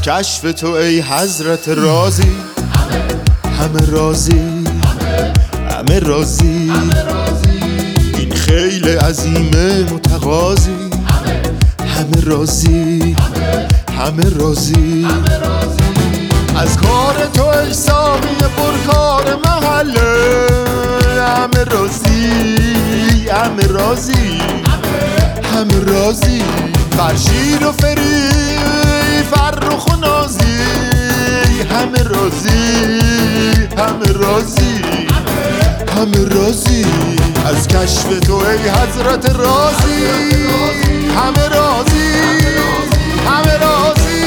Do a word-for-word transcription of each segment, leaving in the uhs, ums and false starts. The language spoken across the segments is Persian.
از کشف تو ای حضرت راضی، همه راضی، همه راضی، این خیل عظیم متقاضی، همه راضی، همه راضی، از کار تو ای ساقی پرکار محله، همه راضی، همه راضی، همه راضی، فرشید و فری فرخ و نازی، همه راضی، همه راضی، همه راضی، از کشف تو ای حضرت راضی، همه راضی، همه راضی،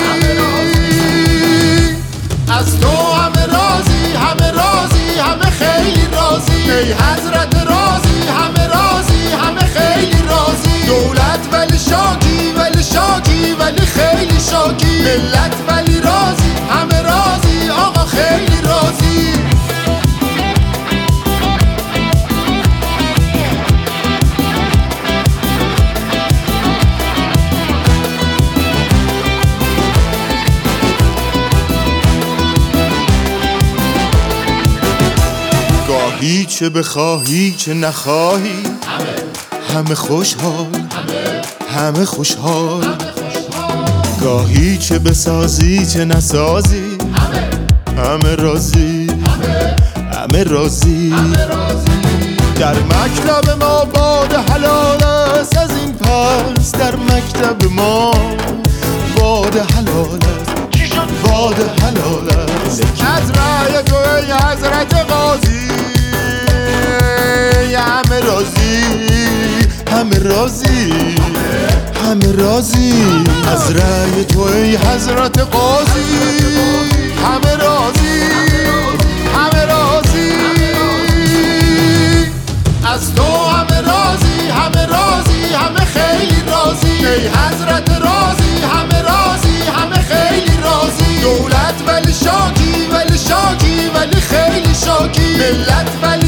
از تو همه راضی، همه راضی، همه خیلی راضی، ای حضرت راضی، همه راضی، همه خیلی راضی، دولت ولی شاکی، ولی شاکی، ولی خیلی شاکی، ملت ولی راضی، همه راضی، آقا خیلی راضی. گاهی چه بخواهی چه نخواهی، همه خوشحال، همه خوشحال، گاهی چه بسازی چه نسازی، همه راضی، همه راضی، در مکتب ما باد حلال است، از این پس در مکتب ما باد حلال است، باد حلال است، از رأی تو ای حضرت قاضی، همه راضی، همه راضی، همه راضی، از رأی تو ای حضرت قاضی، همه راضی، همه راضی، از تو همه راضی، همه راضی، همه خیلی راضی، ای حضرت راضی، همه راضی، همه خیلی راضی، دولت ولی شاکی، ولی شاکی، ولی خیلی شاکی، ملت ولی